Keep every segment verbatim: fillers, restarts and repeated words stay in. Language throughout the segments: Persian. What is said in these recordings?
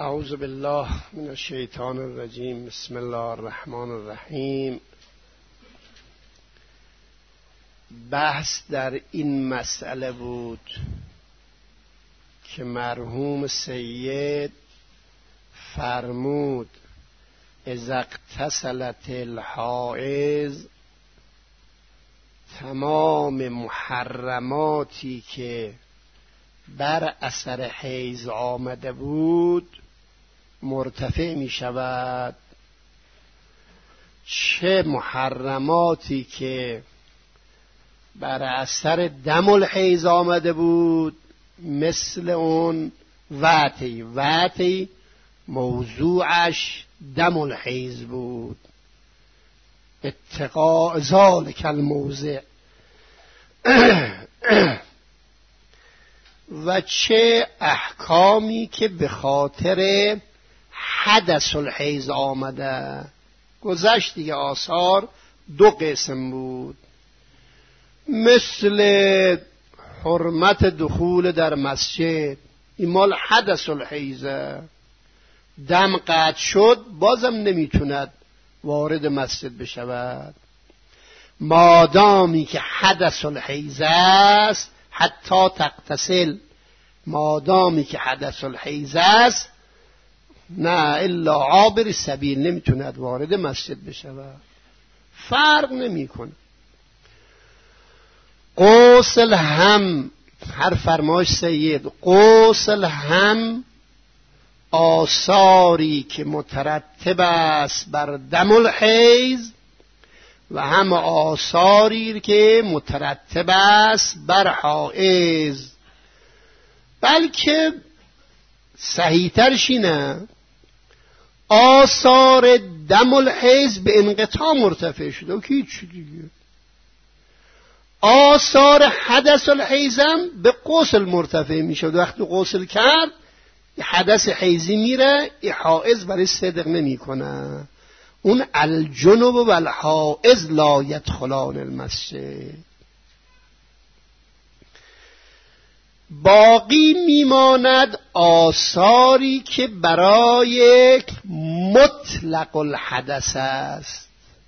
اعوذ بالله من الشیطان الرجیم. بسم الله الرحمن الرحیم. بحث در این مسئله بود که مرحوم سید فرمود اذا اغتسلت الحائض، تمام محرماتی که بر اثر حیض آمده بود مرتفع می شود، چه محرماتی که بر اثر دم الحیض آمده بود مثل اون وعتی وعتی موضوعش دم الحیض بود، اتقاء ذلک الموضع. و چه احکامی که به خاطر حدث الحیض آمده. گذشت دیگه آثار دو قسم بود، مثل حرمت دخول در مسجد، این مال حدث الحیضه، دم قطع شد بازم نمیتوند وارد مسجد بشود، مادامی که حدث الحیض است حتی تغتسل، مادامی که حدث الحیض است نه الا عابر سبیل نمیتوند وارد مسجد بشود، فرق نمیکنه. غسل هم هر فرمایش سید، غسل هم آثاری که مترتب است بر دم الحیض و هم آثاری که مترتب است بر حائض، بلکه صحیح ترش اینه آثار دم الحیض به انقطاع مرتفع شده و که هیچ دیگه، آثار حدث الحیض هم به غسل مرتفع می شد، وقتی غسل کرد حدث حیضی میره، این حائض برای صدق نمی کنه. اون الجنوب و الحائض لا یدخلان المسجد. باقی میماند آثاری که برای مطلق الحدث است،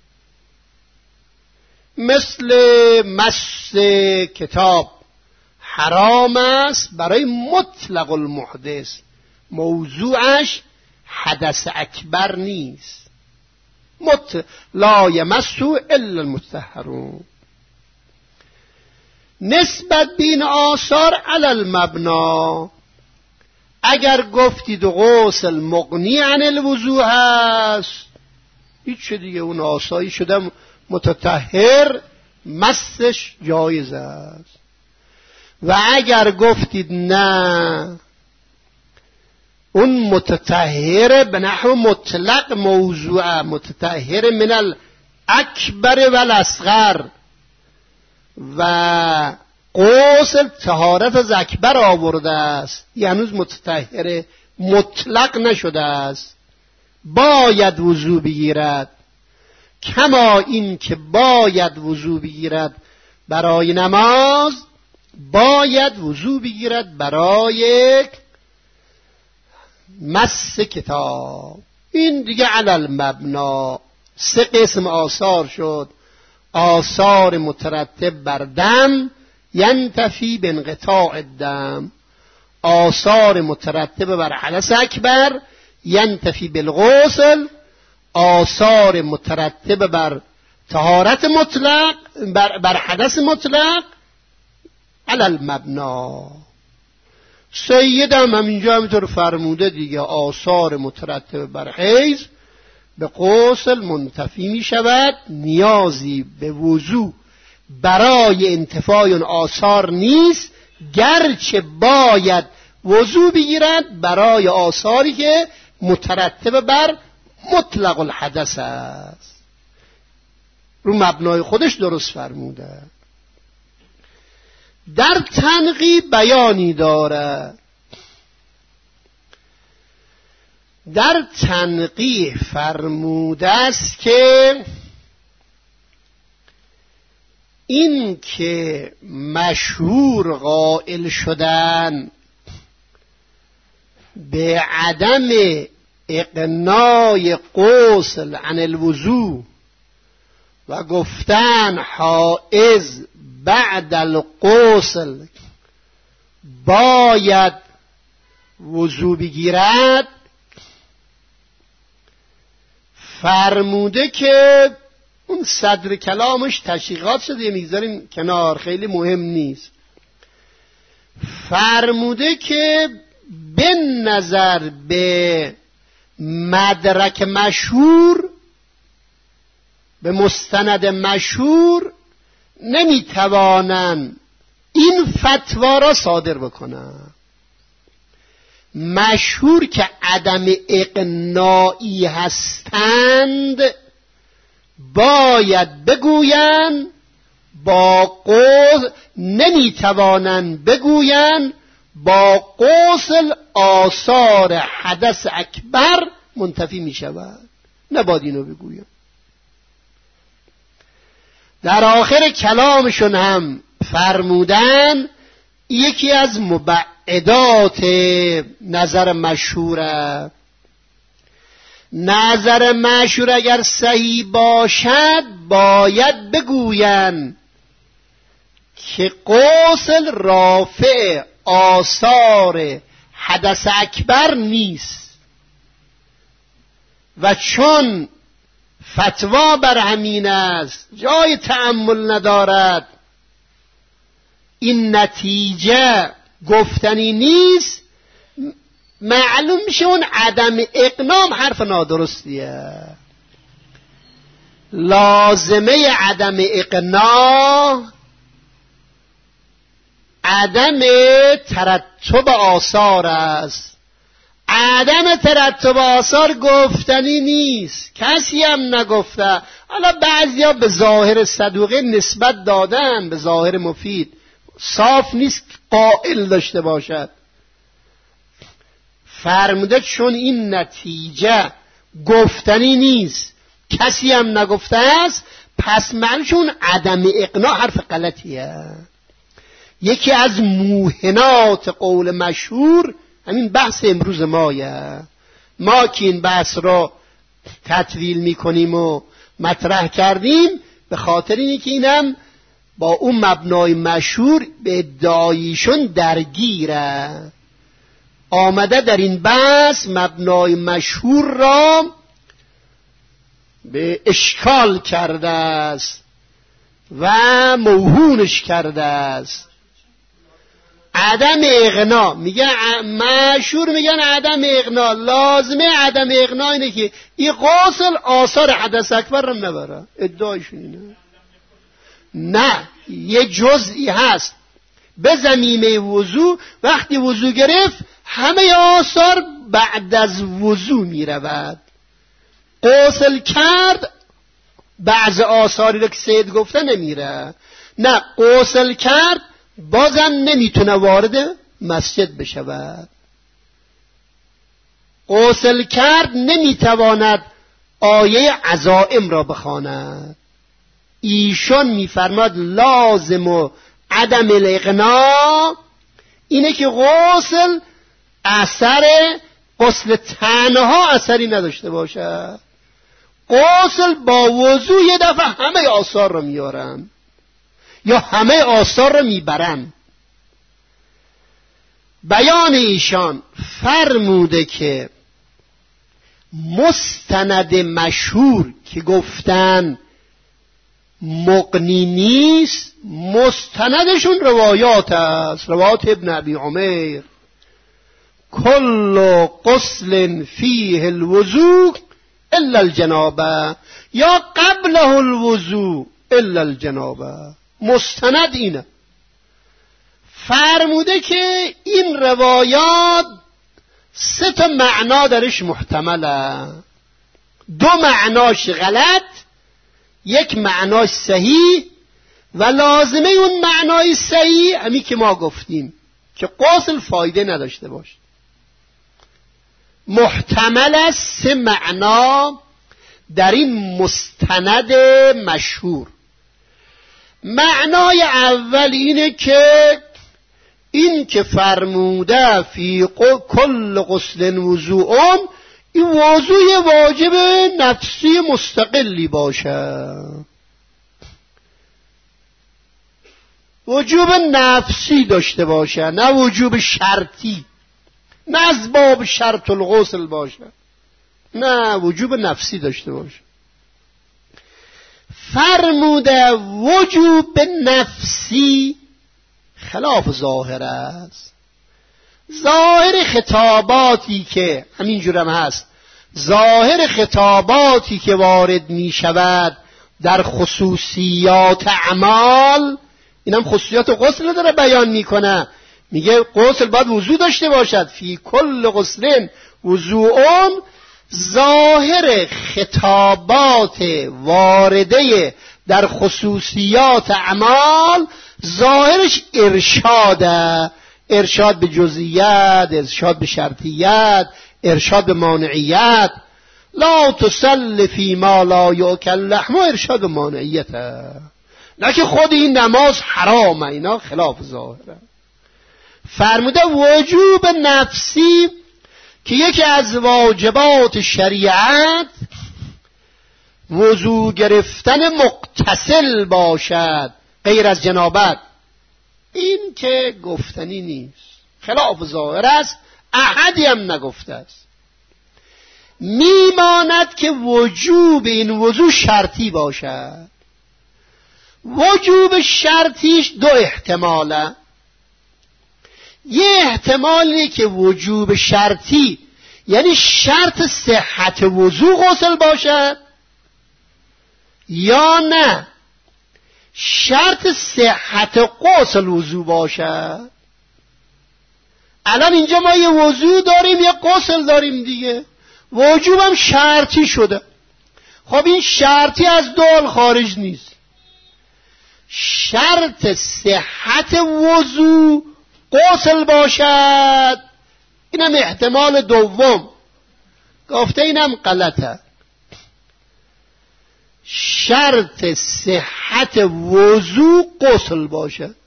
مثل مس کتاب حرام است برای مطلق المحدث، موضوعش حدث اکبر نیست، مت لا یمسو الا المطهرون. نسبت بین آثار علی المبنا، اگر گفتید غسل مغنی عن الوضوء هست، هیچ دیگه اون آثاری شده متطهر، مسش جایز است. و اگر گفتید نه اون متطهر به نحو مطلق موضوع، متطهر من الاکبر و الاصغر، و غسل طهارت از اکبر آورده است، یعنی متطهر مطلق نشده است، باید وضو بگیرد، کما این که باید وضو بگیرد برای نماز، باید وضو بگیرد برای مس کتاب. این دیگه علی المبنا. سه قسم آثار شد: آثار مترتب بر دم ینتفی بانقطاع الدم، آثار مترتب بر حدث اکبر ینتفی بالغسل، آثار مترتب بر طهارت مطلق بر, بر حدث مطلق علی المبنا. سیدم همینجا همینطور فرموده دیگه، آثار مترتب بر حیض به غسل منتفی می شود، نیازی به وضو برای انتفاع اون آثار نیست، گرچه باید وضو بگیرد برای آثاری که مترتب بر مطلق الحدث است. رو مبنای خودش درست فرموده. در تنقی بیانی داره، در تنقیح فرموده است که این که مشهور قائل شدن به عدم اقناع غسل عن الوضو و گفتن حائض بعد الغسل باید وضو بگیرد، فرموده که اون صدر کلامش تشریحات شده، میذاریم کنار، خیلی مهم نیست. فرموده که به نظر به مدرک مشهور، به مستند مشهور، نمیتوانن این فتوا را صادر بکنن. مشهور که عدم اقناعی هستند باید بگوین با غسل، نمیتوانند بگوین با غسل آثار حدث اکبر منتفی می شود، نباید اینو بگویم. در آخر کلامشون هم فرمودن یکی از مبعدات نظر مشهوره، نظر مشهور اگر صحیح باشد باید بگوین که غسل رافع آثار حدث اکبر نیست، و چون فتوا بر همین است، جای تأمل ندارد، این نتیجه گفتنی نیست، معلوم میشه اون عدم اقنام حرف نادرستیه. لازمه عدم اقناع عدم ترتب آثار است. عدم ترتب آثار گفتنی نیست، کسی هم نگفته. حالا بعضیا به ظاهر صدوقه نسبت دادن، به ظاهر مفید، صاف نیست قائل داشته باشد. فرموده چون این نتیجه گفتنی نیست، کسی هم نگفته است، پس معنیشون عدم اقناع حرف غلطیه. یکی از موهنات قول مشهور همین بحث امروز مایه. ما که این بحث را تطویل میکنیم و مطرح کردیم به خاطر اینه که اینم با اون مبنای مشهور به ادعایشون درگیره. آمده در این بحث مبنای مشهور را به اشکال کرده است و موهونش کرده است. عدم اقناع میگن مشهور، میگن عدم اقناع، لازمه عدم اقناع اینه که این غسل آثار حدث اکبر رو نبره. ادعایشون اینه. نه، یه جزئی هست به ضمیمه وضو، وقتی وضو گرفت همه آثار بعد از وضو میرود. غسل کرد بعض آثاری رو که سید گفته نمیره. نه، غسل کرد بازم نمیتونه وارد مسجد بشود. غسل کرد نمیتواند آیه عزائم را بخواند. ایشان میفرماد لازم و عدم الاقناع اینه که غسل اثر غسل تنها اثری نداشته باشه. غسل با وضو یه دفعه همه آثار رو میارن یا همه آثار رو میبرن. بیان ایشان فرموده که مستند مشهور که گفتن مقنی نیست، مستندشون روایات است. روایات ابن ابی عمیر کل غسل فیه الوضو الا الجنابه یا قبله الوضو الا الجنابه. مستند اینه. فرموده که این روایات سه تا معنا درش محتمله. دو معناش غلط، یک معناش صحیح، و لازمه اون معنای صحیح همین که ما گفتیم که غسل فایده نداشته باشه. محتمل است سه معنا در این مستند مشهور. معنای اول اینه که این که فرموده فی کل غسل وضوء، این وضوء واجب نفسی مستقلی باشه، وجوب نفسی داشته باشه، نه وجوب شرطی، نه از باب شرط الغسل باشه، نه وجوب نفسی داشته باشه. فرموده وجوب نفسی خلاف ظاهر است. ظاهر خطاباتی که همینجور هم هست، ظاهر خطاباتی که وارد می شود در خصوصیات اعمال، اینم خصوصیات غسل داره بیان میکنه، میگه غسل باید وضو داشته باشد، فی کل غسل وضوء. ظاهر خطابات وارده در خصوصیات اعمال ظاهرش ارشاده، ارشاد به جزئیات، ارشاد به شرطیت، ارشاد به مانعیت. لا تصل فی ما لا یؤکل لحمه، ارشاد به مانعیت، نه که خود این نماز حرامه، اینا خلاف ظاهره. فرموده وجوب نفسی که یکی از واجبات شریعت وضو گرفتن مغتسل باشد غیر از جنابت، این که گفتنی نیست، خلاف ظاهر است، احدی هم نگفته است. میماند که وجوب این وضو شرطی باشد. وجوب شرطیش دو احتماله. یه احتمالی که وجوب شرطی یعنی شرط صحت وضو غسل باشد، یا نه شرط صحت غسل وضو باشد. الان اینجا ما یه وضو داریم یه غسل داریم دیگه، وجوبم شرطی شده. خب این شرطی از دول خارج نیست. شرط صحت وضو غسل باشد، اینم احتمال دوم، گفته اینم غلطه. شرط صحت وضو غسل باشد،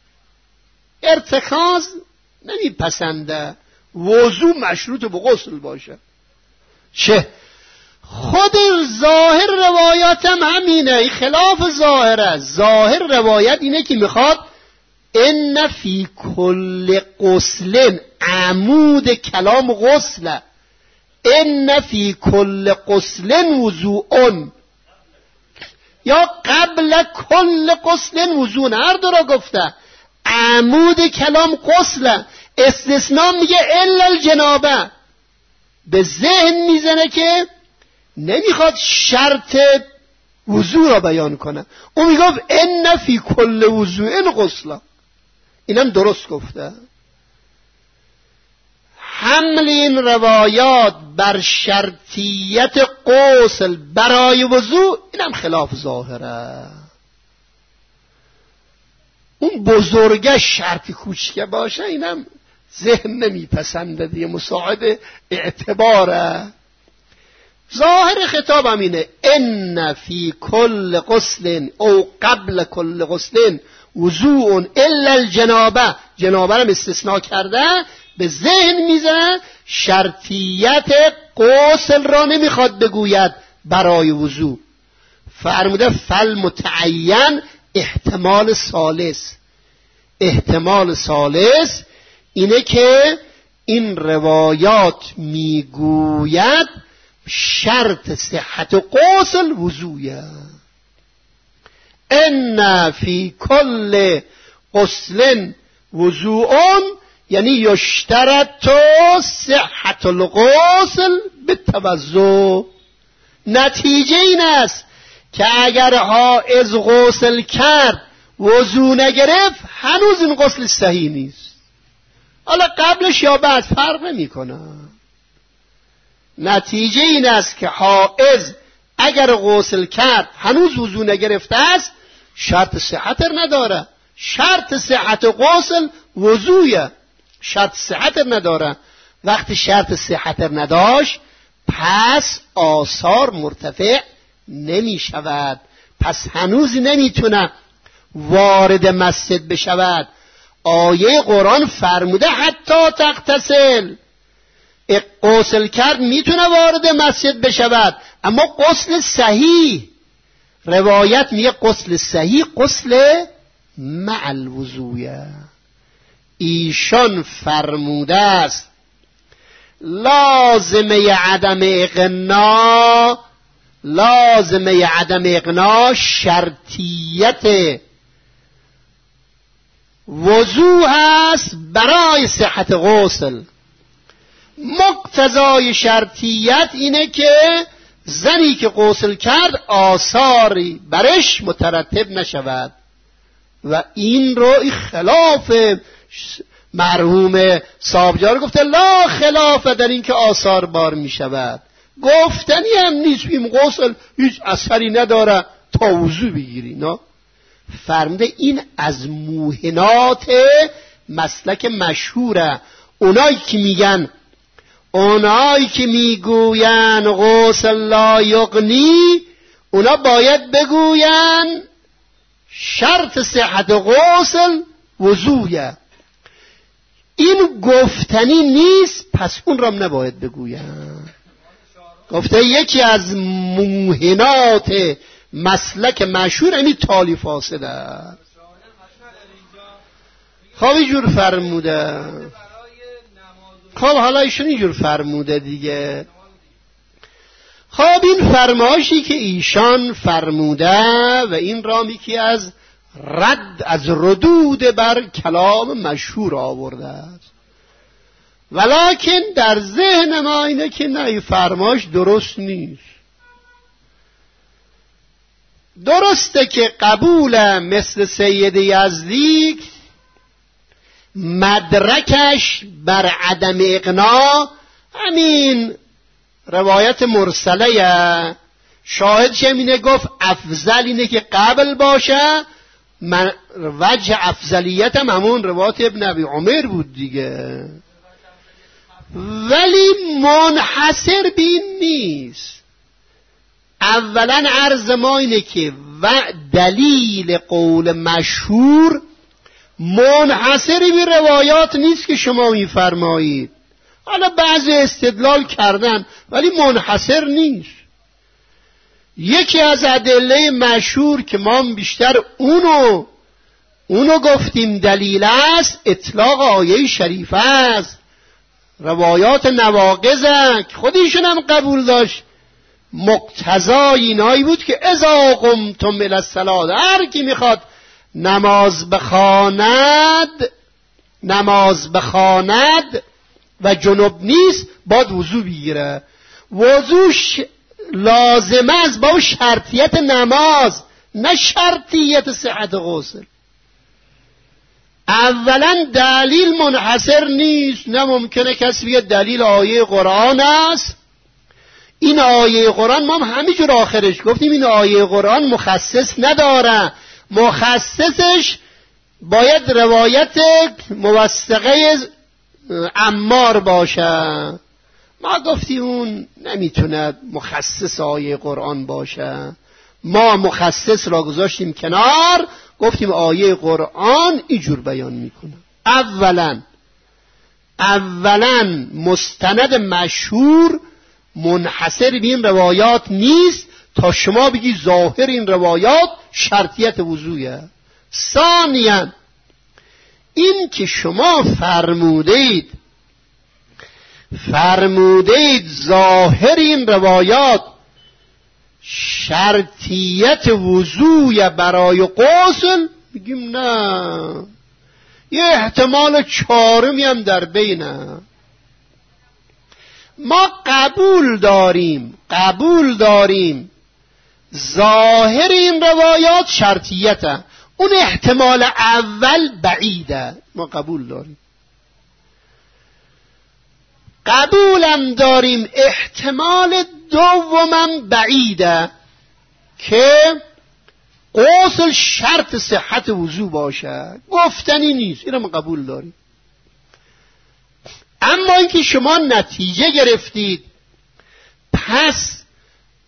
ارتکاز نمیپسنده وضو مشروط به غسل باشه. چه خود ظاهر روایات هم همینه، این خلاف ظاهر است. ظاهر روایت اینه که میخواد ان فی کل غسل، عمود کلام غسل، ان فی کل غسل وضوء، یا قبل کل غسل وضوء، هر دو را گفته. عمود کلام غسل، استثناء میگه الا الجنابه، به ذهن میزنه که نمیخواد شرط وضو را بیان کنه. اون میگفت ان فی کل وضوء غسلا، اینم درست گفته. حمل این روایات بر شرطیت غسل برای وضو، اینم خلاف ظاهره. اون بزرگه شرطی کوچکه باشه، اینم ذهن نمیپسنده دیگه، مساعد اعتباره. ظاهر خطاب هم اینه ان فی کل غسل او قبل کل غسل وضوء الا الجنابه، جنابه هم استثناء کرده، به ذهن میزنه شرطیت غسل را نمیخواد بگوید برای وضو. فرموده فل متعین احتمال ثالث. احتمال ثالث اینه که این روایات میگوید شرط صحت غسل وضویه. ان فی کل غسل وضوء یعنی یشترط صحت الغسل بالتوضؤ. نتیجه این است که اگر حائض غسل کرد وضو نگرفت، هنوز این غسل صحیح نیست. حالا قبلش یا بعد فرق نمی کنه. نتیجه این است که حائض اگر غسل کرد هنوز وضو نگرفته است، شرط صحت نداره. شرط صحت غسل وضویه، شرط صحت نداره. وقتی شرط صحت نداشت، پس آثار مرتفع نمی شود، پس هنوز نمیتونه وارد مسجد بشود. آیه قرآن فرموده حتی تغتسل، غسل کرد میتونه وارد مسجد بشود، اما غسل صحیح، روایت میگه غسل صحیح غسل مع الوضوء. ایشان فرموده است لازمه عدم اغنا، لازمه عدم اغنا شرطیت وضوء است برای صحت غسل. مقتضای شرطیت اینه که زنی که غسل کرد آثاری برش مترتب نشود و این رو خلاف مرحوم صاحبجار گفته لا خلاف در این که آثار بار می شود، گفتنی هم نیست این غسل هیچ اثری نداره تا وضو بگیری. نه، فرموده این از موهنات مسلک مشهوره. اونایی که میگن اونایی که میگوین غسل لا یغنی، اونا باید بگوین شرط صحت غسل وضویه. این گفتنی نیست، پس اون را نباید بگوین. گفته یکی از موهنات مسلک مشهور اینی تالی فاسده. خب اینجور فرموده. خب حالا ایشون اینجور فرموده دیگه. خب این فرمایشی که ایشان فرموده و این رامی که از رد از ردود بر کلام مشهور آورده است، ولکن در ذهن ما اینه که نه، این فرمایش درست نیست. درسته که قبول مثل سید یزدی مدرکش بر عدم اقناع همین روایت مرسله، شاهدش همینه، گفت افضل اینه که قبل باشه، من وجه افضلیت هم همون روایت ابن ابی عمر بود دیگه، ولی منحصر بین نیست. اولا عرض ما اینه که و دلیل قول مشهور منحصری به روایات نیست که شما میفرمایید. حالا بعضی استدلال کردن ولی منحصر نیست. یکی از ادله مشهور که ما بیشتر اونو اونو گفتیم دلیل است، اطلاق آیه شریفه است، روایات نواقض که خودیشون هم قبول داشت. مقتضای اینایی بود که اذا قمتم الی الصلاة، هر کی میخواد نماز بخواند نماز بخواند و جنب نیست باید وضو بگیره. وضوش لازمه است با شرطیت نماز، نه شرطیت صحت غسل. اولا دلیل منحصر نیست، نه ممکنه کسی بگه دلیل آیه قرآن است. این آیه قرآن ما هم همینجور آخرش گفتیم این آیه قرآن مخصص نداره، مخصصش باید روایت موثقه عمار باشه. ما گفتیم اون نمیتونه مخصص آیه قرآن باشه، ما مخصص را گذاشتیم کنار، گفتیم آیه قرآن اینجور بیان میکنه. اولا اولا مستند مشهور منحصر به این روایات نیست تا شما بگی ظاهر این روایات شرطیت وضوئه. ثانیا این که شما فرمودید فرمودید ظاهر این روایات شرطیت وضوء برای غسل، میگیم نه، یه احتمال چهارمی هم در بینه. ما قبول داریم قبول داریم ظاهر این روایات شرطیته، اون احتمال اول بعیده، ما قبول داریم. قبولم داریم احتمال دومم بعیده که غسل شرط صحت وضو باشه، گفتنی نیست، اینو ما قبول داریم. اما اینکه شما نتیجه گرفتید پس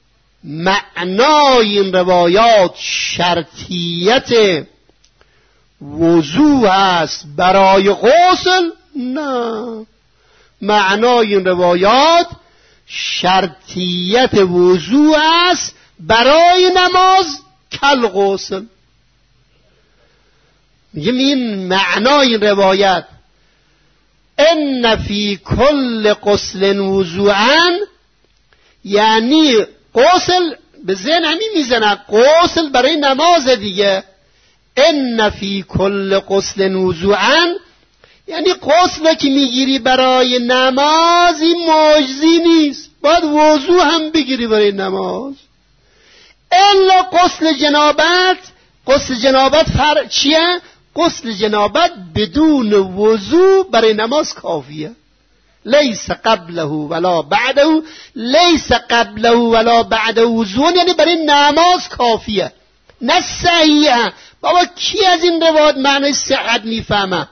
معنای این روایات شرطیت وضو هست برای غسل؟ نه. معنای این روایات شرطیت وضو است برای نماز کل غسل. میگم این معنای این روایت ان فی کل غسل وضوعا، یعنی غسل به ذهن همین میزنه غسل برای نماز دیگه. ان فی کل غسل وضوعا یعنی غسل که میگیری برای نماز این مجزی نیست، باید وضو هم بگیری برای نماز. الا غسل جنابت، غسل جنابت فرق چیه؟ غسل جنابت بدون وضو برای نماز کافیه. لیس قبله ولا بعده، لیس قبله ولا بعده وضو، یعنی برای نماز کافیه، نه صحیحه. بابا کی از این روایت معنی صحت میفهمه؟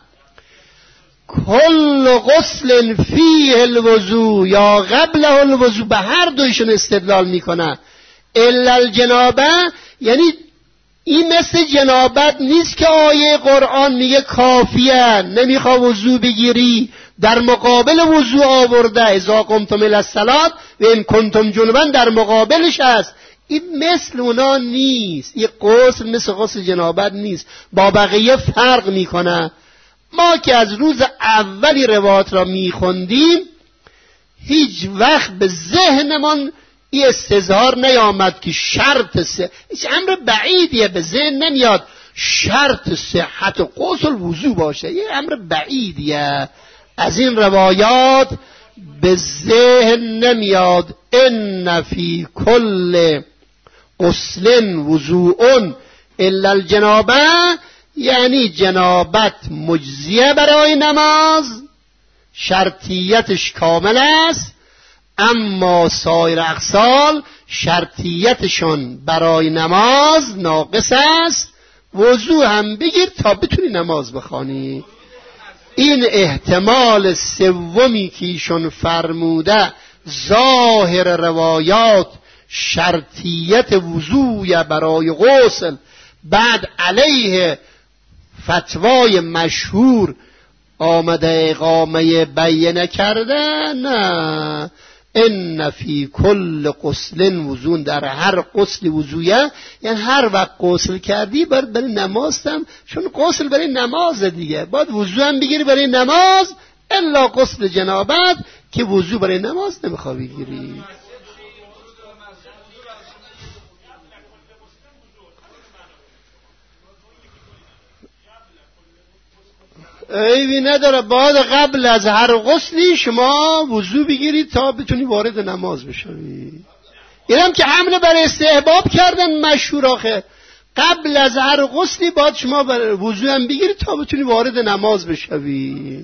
کل غسل فیه الوضو یا قبله الوضو، به هر دویشون استدلال میکنه. الا الجنابه یعنی این مثل جنابت نیست که آیه قرآن میگه کافیه نمیخوا وضو بگیری، در مقابل وضو آورده اذا قمتم الی الصلاة و ان کنتم جنبا در مقابلش هست. این مثل اونا نیست، این غسل مثل غسل جنابت نیست، با بقیه فرق میکنه. ما که از روز اولی روایات را میخوندیم هیچ وقت به ذهنمان این استظهار نیامد که شرط سه هیچ امر بعیدیه، به ذهن نمیاد شرط صحت و غسل وضو باشه، یه امر بعیدیه، از این روایات به ذهن نمیاد. ان فی کل غسل وضوء الا الجنابه، یعنی جنابت مجزیه برای نماز، شرطیتش کامل است، اما سایر اغسال شرطیتشون برای نماز ناقص است. وضو هم بگیر تا بتونی نماز بخوانی. این احتمال سومی که ایشون فرموده ظاهر روایات شرطیت وضوی برای غسل، بعد علیه فتوای مشهور آمده اقامه بیانه کرده. نه، ان فی کل غسل وضو، در هر غسل وضویه، یعنی هر وقت غسل کردی باید برای نماز هم، چون غسل برای نماز دیگه باید وضو هم بگیری برای نماز، الا غسل جنابت که وضو برای نماز نمیخوای بگیری. عیبی نداره، باید قبل از هر غسلی شما وضو بگیری تا بتونی وارد نماز بشوی. اینم که حمله بر استحباب کردن مشهور، آخه قبل از هر غسلی باید شما وضو هم بگیری تا بتونی وارد نماز بشوی.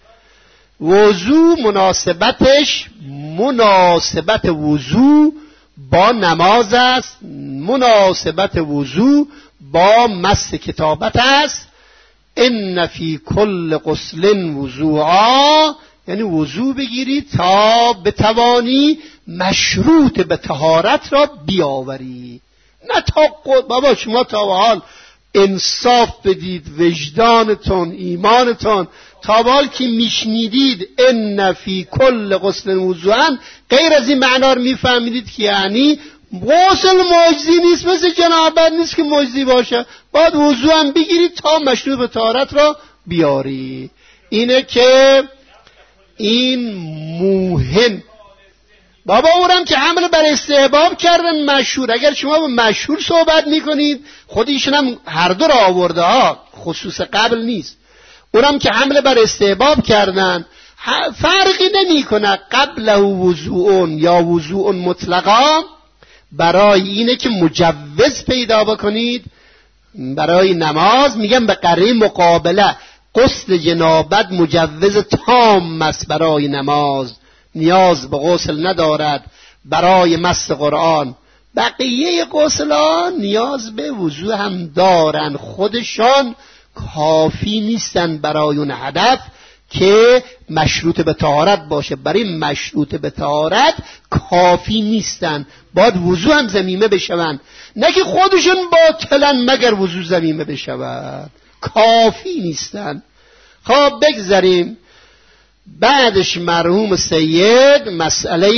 وضو مناسبتش مناسبت وضو با نماز است، مناسبت وضو با مس کتابت است. ان فی کل غسل وضوعا، یعنی وضو بگیری تا بتوانی مشروط به طهارت را بیاوری. نه تا بابا شما تا به حال انصاف بدید، وجدانتون ایمانتون تا به حال که میشنیدید ان فی کل غسل وضوعا غیر از این معنا رو میفهمیدید که یعنی غسل مجزی نیست، مثل جنابت نیست که مجزی باشه، باید وضو هم بگیری تا مشروط به طهارت را بیاری. اینه که این موهن بابا اونم که حمل بر استحباب کردن مشهور. اگر شما با مشهور صحبت میکنید خودیشون هم هر دو را آورده ها، خصوص قبل نیست. اونم که حمل بر استحباب کردن فرقی نمی کنه قبل وضوء یا وضوء مطلقا، برای اینه که مجوز پیدا بکنید برای نماز. میگم به قرینه مقابله غسل جنابت مجوز تام است برای نماز، نیاز به غسل ندارد. برای مس قرآن بقیه غسلان نیاز به وضو هم دارن، خودشان کافی نیستن برای اون هدف که مشروط به طهارت باشه. برای مشروط به طهارت کافی نیستن، باید وضو هم ضمیمه بشون، نه که خودشون باطلن مگر وضو ضمیمه بشود. کافی نیستن. خب بگذاریم. بعدش مرحوم سید مسئله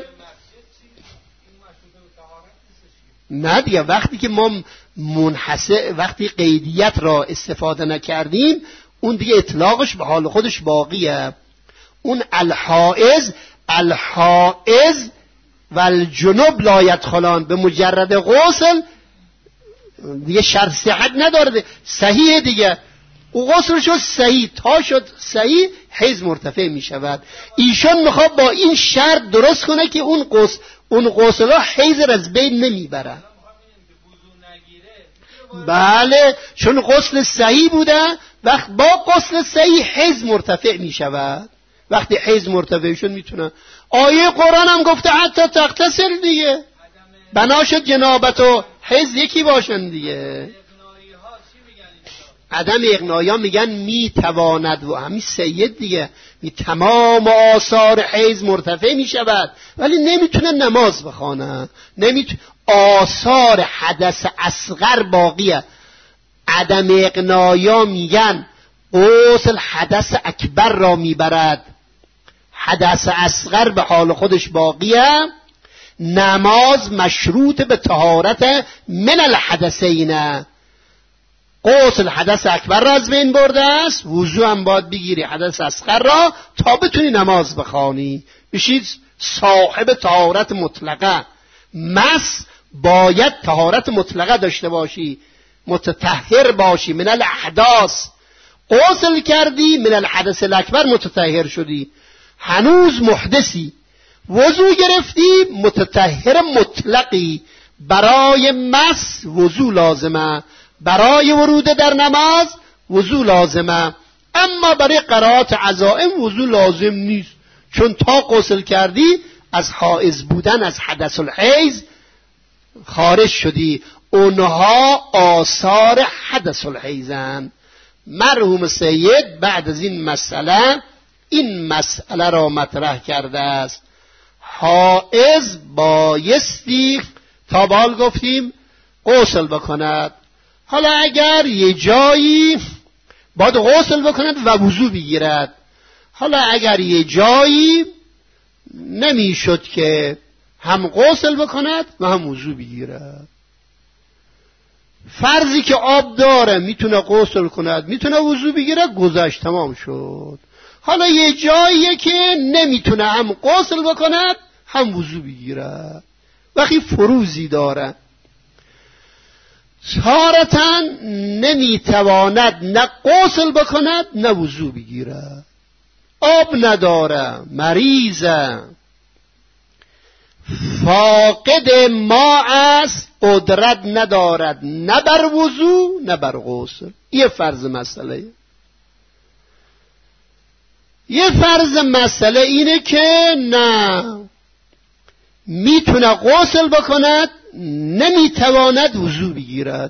نه دیگه، وقتی که ما منحصر وقتی قیدیت را استفاده نکردیم اون دیگه اطلاقش به حال خودش باقیه. اون الحائز الحائز و الجنوب لا یدخلان، به مجرد غسل دیگه شرط صحت نداره، صحیح دیگه. او غسل شد صحیح، تا شد صحیح حیض مرتفع می شود. ایشان میخواد با این شرط درست کنه که اون غسل اون غسل ها حیض را از بین نمیبره. بله، چون غسل صحیح بوده، وقت با غسل صحیح حیض مرتفع می شود. وقتی حیض مرتفع شد میتونه. آیه قرآن هم گفته حتی تغتسل دیگه، بنا شد جنابت و حیض یکی باشن دیگه. عدم اغنایی ها میگن میتواند، و همین سید دیگه می تمام آثار حیض مرتفع میشود ولی نمیتونه نماز بخونه، نمیتونه. آثار حدث اصغر باقیه. عدم اغنایی ها میگن غسل حدث اکبر را میبرد، حدث اصغر به حال خودش باقیه. نماز مشروط به طهارت من الحدثین. غسل حدث اکبر را از بین برده است، وضو هم باید بگیری حدث اصغر را تا بتونی نماز بخوانی، بشید صاحب طهارت مطلقه. مس باید طهارت مطلقه داشته باشی، متطهر باشی من الاحداث. غسل کردی من الحدث الاکبر متطهر شدی، هنوز محدثی. وضو گرفتی متطهر مطلقی. برای مس وضو لازمه، برای ورود در نماز وضو لازمه، اما برای قرائت عزائم وضو لازم نیست، چون تا غسل کردی از حائض بودن از حدث الحیض خارج شدی. اونها آثار حدث الحیضن. مرحوم سید بعد از این مسئله این مسئله را مطرح کرده است. حائض بایستی تا بال گفتیم غسل بکند. حالا اگر یه جایی باید غسل بکند و وضو بگیرد، حالا اگر یه جایی نمیشد که هم غسل بکند و هم وضو بگیرد، فرضی که آب داره میتونه غسل کند میتونه وضو بگیرد، گذشت تمام شد. حالا یه جاییه که نمیتونه هم غسل بکند هم وضو بگیرد، وقتی فروزی داره، تارتاً نمیتواند نه غسل بکند نه وضو بگیرد، آب نداره، مریضه، فاقد ما است، قدرت ندارد نه بر وضو نه بر غسل. یه فرض مسئله. یه فرض مسئله اینه که نه میتونه غسل بکند نمیتواند وضو بگیرد.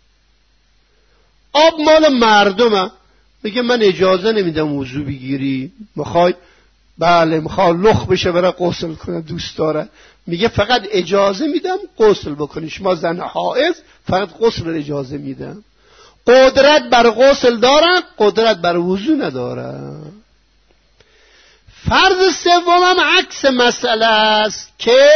آب مال مردمه، میگه من اجازه نمیدم وضو بگیری، میخوای بله میخواد لخ بشه برای غسل کنه دوست داره، میگه فقط اجازه میدم غسل بکنی، شما زن حائض فقط غسل رو اجازه میدم. قدرت بر غسل داره، قدرت بر وضو نداره. فرض سوم هم عکس مسئله است که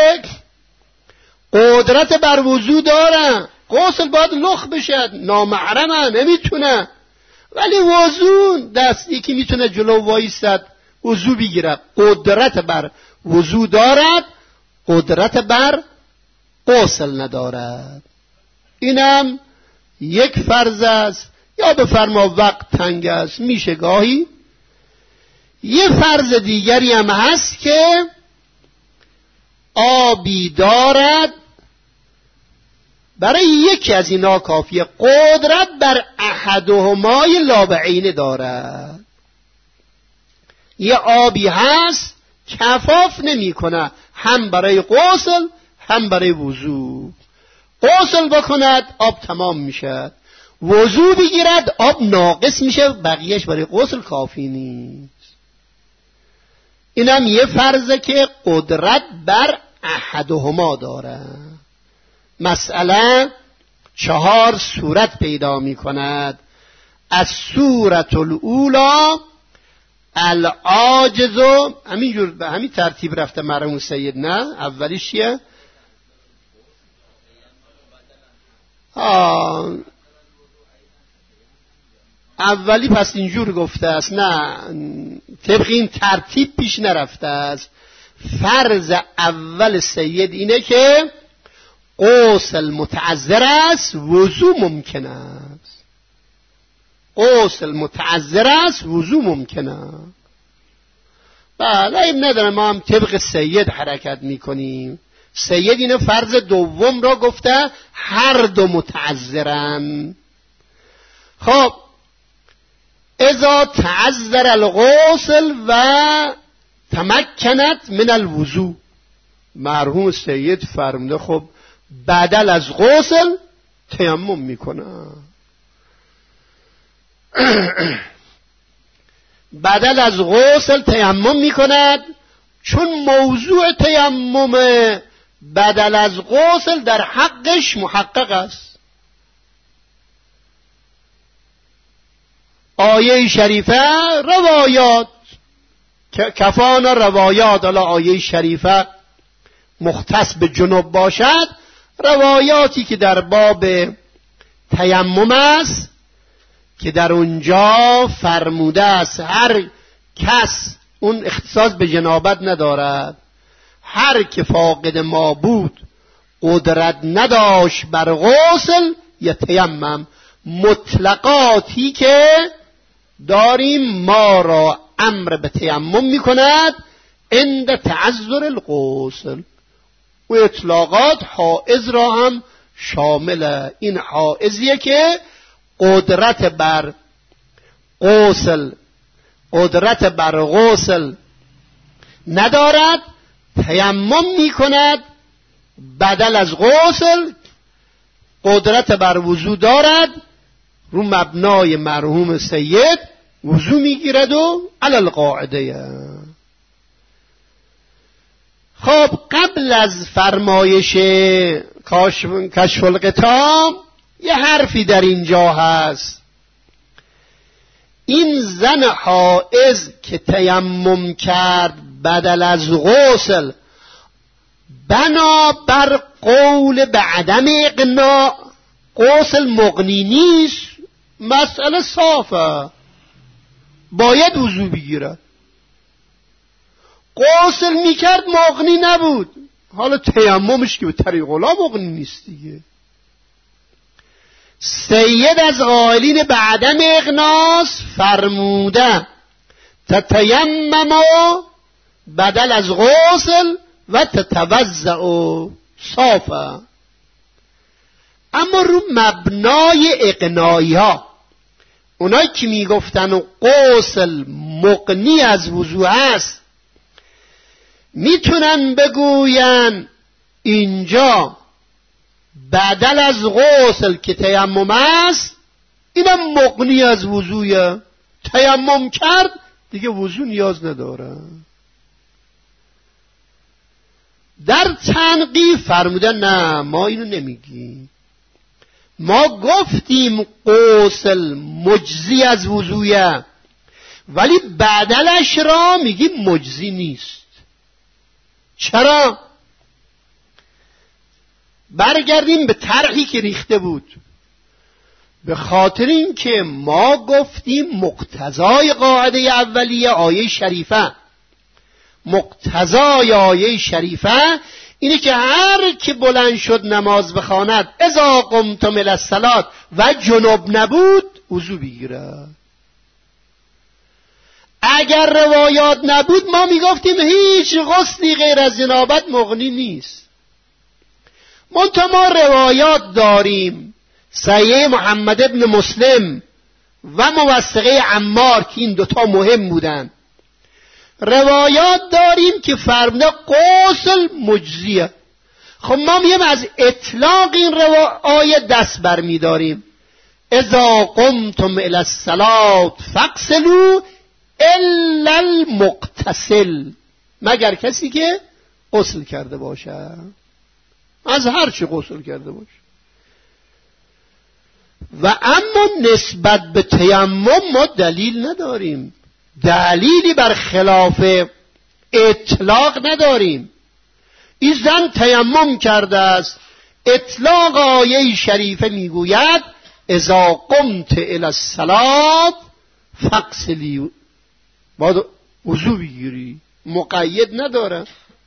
قدرت بر وضو داره، غسل باید لخ بشه، نامحرمه نمیتونه، ولی وضو دستی که میتونه جلو وایستد وضو بگیره، قدرت بر وضو دارد، قدرت بر غسل ندارد. اینم یک فرض است. یا بفرما وقت تنگ است میشه گاهی. یه فرض دیگری هم هست که آبی دارد، برای یکی از اینا کافیه، قدرت بر احدهمای لابعین دارد. یه آبی هست کفاف نمی کنه هم برای غسل هم برای وضو. غسل بکند آب تمام میشه، وضو بگیرد آب ناقص میشه، بقیهش برای غسل کافی نیست. اینم یه فرضه که قدرت بر احدهما داره. مسئله چهار صورت پیدا می کند. از سورة الاولا العاجز، همینجور به همین ترتیب رفته مرحوم سید. نه اولیش چیه؟ آه اولی پس اینجور گفته است، نه طبق این ترتیب پیش نرفته است. فرض اول سید اینه که غسل متعذر است، وضو ممکن است. غسل متعذر است، وضو ممکن است. بله این نداره، ما هم طبق سید حرکت میکنیم. سید اینه فرض دوم را گفته هر دو متعذرن. خب اذا تعذر الغسل و تمکنت من الوضو، مرحوم سید فرموده خب بدل از غسل تیمم میکنه. بدل از غسل تیمم میکند، چون موضوع تیمم بدل از غسل در حقش محقق است. آیه شریفه روایات کفانا روایات، حالا آیه شریفه مختص به جنوب باشد، روایاتی که در باب تیمم است که در اونجا فرموده است هر کس، اون اختصاص به جنابت ندارد، هر که فاقد ما بود قدرت نداشت بر غسل یتیمم، مطلقاتی که داریم ما را امر به تیمم میکند عند تعذر الغسل، و اطلاقات حائض را هم شامل. این حائضیه که قدرت بر غسل قدرت بر غسل ندارد، تیمم میکند، بدل از غسل قدرت بر وضو دارد، رو مبنای مرحوم سید وضو میگیرد و علی القاعده. خب قبل از فرمایش کشف الغطا یه حرفی در اینجا هست. این زن حائض که تیمم کرد بدل از غسل، بنا بر قول به عدم اقناع غسل مغنی نیست، مسئله صافه، باید وضو بگیرد. غسل میکرد مغنی نبود، حالا تیممش که به طریق الله مغنی نیست دیگه. سید از قائلین به عدم اقناس فرموده تتیمم بدل از غسل و تتوضأ صافه. اما رو مبنای اقناعی ها، اونایی که میگفتن غسل مغنی از وضو است، میتونن بگوین اینجا بدل از غسل که تیمم است اینم مغنی از وضویه، تیمم کرد دیگه وضو نیاز نداره. در تنقیح فرمودن نه ما اینو نمیگیم، ما گفتیم غسل مجزی از وضویه ولی بدلش را میگیم مجزی نیست. چرا؟ برگردیم به طرحی که ریخته بود. به خاطر این که ما گفتیم مقتضای قاعده اولیه آیه شریفه، مقتضای آیه شریفه اینه که هر که بلند شد نماز بخواند اذا قمتم الی الصلاة و جنب نبود وضو بگیره. اگر روایات نبود ما میگفتیم هیچ غسلی غیر از جنابت مغنی نیست. منتها ما روایات داریم، صحیح محمد ابن مسلم و موثقه عمار که این دوتا مهم بودن، روایات داریم که فرموده غسل مجزیه. خب ما میگیم از اطلاق این آیه دست برمی داریم، اذا قمتم الی الصلاة فاغسلوا الا المغتسل، مگر کسی که غسل کرده باشه، از هر چی غسل کرده باشه. و اما نسبت به تیمم ما دلیل نداریم، دلیلی بر خلاف اطلاق نداریم. این زن تیمم کرده است، اطلاق آیه شریفه میگوید اذا قمت الی الصلاة فاغسلی، باید وضو بگیری، مقید نداره.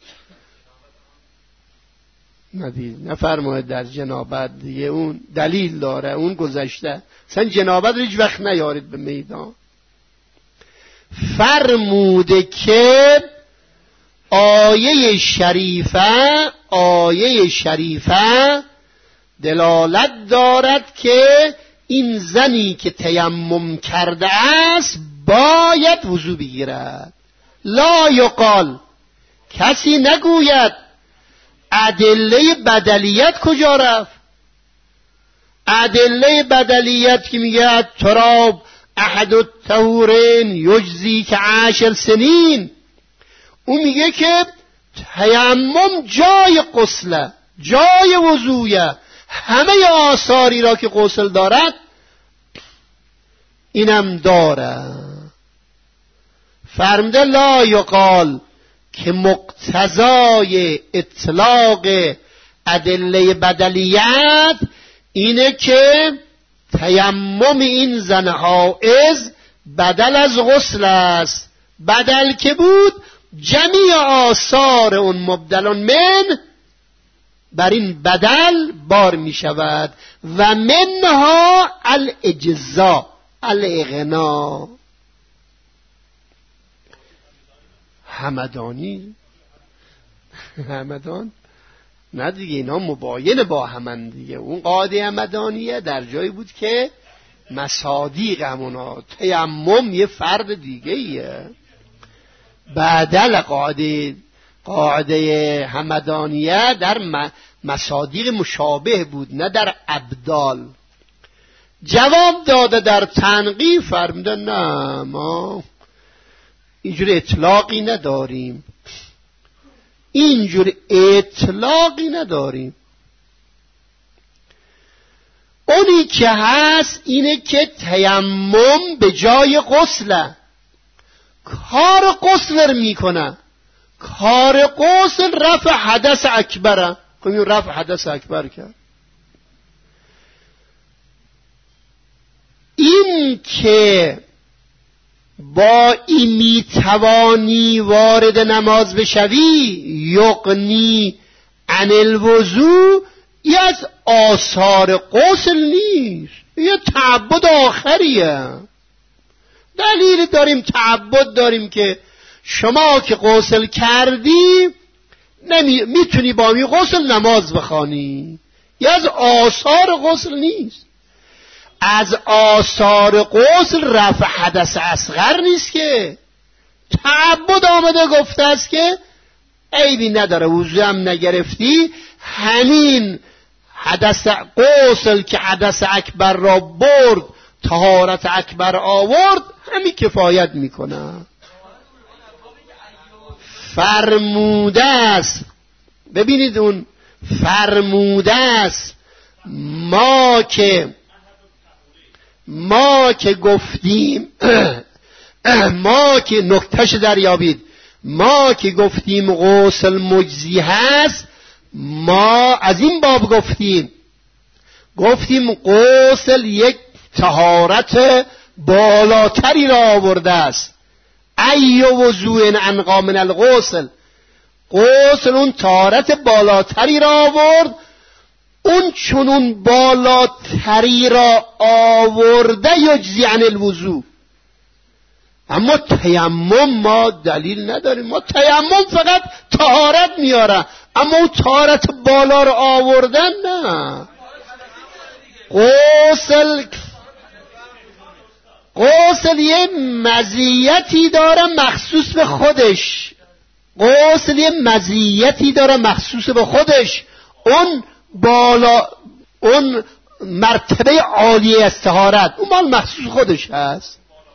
ندید نفرماید در جنابت دیگه، اون دلیل داره، اون گذشته، اصلا جنابت رو هیچ وقت نیارید به میدان. فرموده که آیه شریفه آیه شریفه دلالت دارد که این زنی که تیمم کرده است باید وضو بگیرد. لا یقال، کسی نگوید ادله بدلیت کجا رفت. ادله بدلیت که میگه تراب احد الطهورین یجزی که عشر سنین، اون میگه که تیمم جای غسله، جای وضویه، همه آثاری را که غسل دارد اینم داره. فرموده لا یقال، که مقتضای اطلاق ادله بدلیت اینه که تیمم این زن حائض بدل از غسل است. بدل که بود جمیع آثار اون مبدلون من بر این بدل بار می شود و منها الاجزا الاغنا. همدانی همدان نه دیگه، اینا مباین با همن دیگه. اون قاعده همدانیه در جایی بود که مصادیق همونا، تیمم یه فرد دیگه ایه. بدل قاعده قاعده همدانیه در مصادیق مشابه بود، نه در ابدال. جواب داده در تنقیح، فرموده نه ما اینجور اطلاقی نداریم، اینجور اطلاقی نداریم. اونی که هست اینه که تیمم به جای غسله، کار غسل میکنه، کار غسل رفع حدث اکبره. کنیم رفع حدث اکبر کرد. این که با این میتوانی وارد نماز بشوی یغنی عن الوضو، یه از آثار غسل نیست، یه تعبد آخریه. دلیل داریم، تعبد داریم که شما که غسل کردی نمی... میتونی با می غسل نماز بخوانی، یه از آثار غسل نیست. از آثار غسل رفع حدث اصغر نیست که. تعبد آمده گفته است که عیبی نداره، وضو هم نگرفتی، همین حدث غسل که حدث اکبر را برد، طهارت اکبر آورد، همین کفایت میکنه. فرموده است، ببینید اون فرموده است، ما که ما که گفتیم ما که نکتهش دریابید، ما که گفتیم غسل مجزی هست، ما از این باب گفتیم گفتیم غسل یک طهارت بالاتری را آورده است. ای وضوء انقا من الغسل، غسل اون طهارت بالاتری را آورد، اون چنون بالاتری را آورده یجزی عن الوضوء. اما تیمم ما دلیل نداریم، ما تیمم فقط طهارت میاره، اما اون طهارت بالا را آوردن نه. غسل غسل یه مزیتی داره مخصوص به خودش، غسل یه مزیتی داره مخصوص به خودش، اون بالا، اون مرتبه عالیه از طهارت، اون مال مخصوص خودش هست.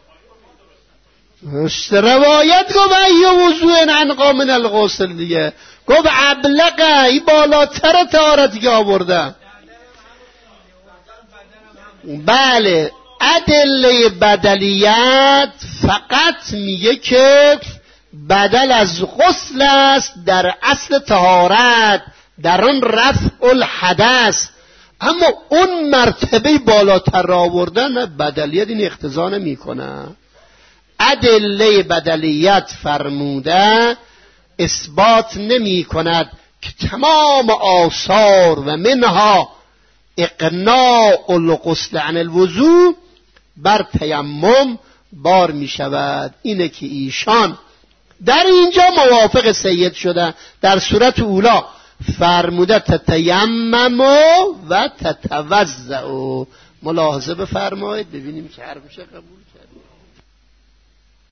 روایت گفت ای وضوء انقا من الغسل دیگه، گفت ابلغه، ای بالاتر طهارتی که آورده. بله، ادله بدلیت فقط میگه که بدل از غسل است در اصل طهارت، در آن رفع الحدث، اما اون مرتبه بالاتر را آوردن بدلیت این اقتضا نمیکنه. ادله بدلیت فرموده اثبات نمی کند که تمام آثار و منها اقناع الغسل عن الوضوء بر تیمم بار می شود. اینه که ایشان در اینجا موافق سید شده. در صورت اولا فرموده تتیمم و تتوضع. ملاحظه بفرمایید ببینیم که حرفش قبول کرد.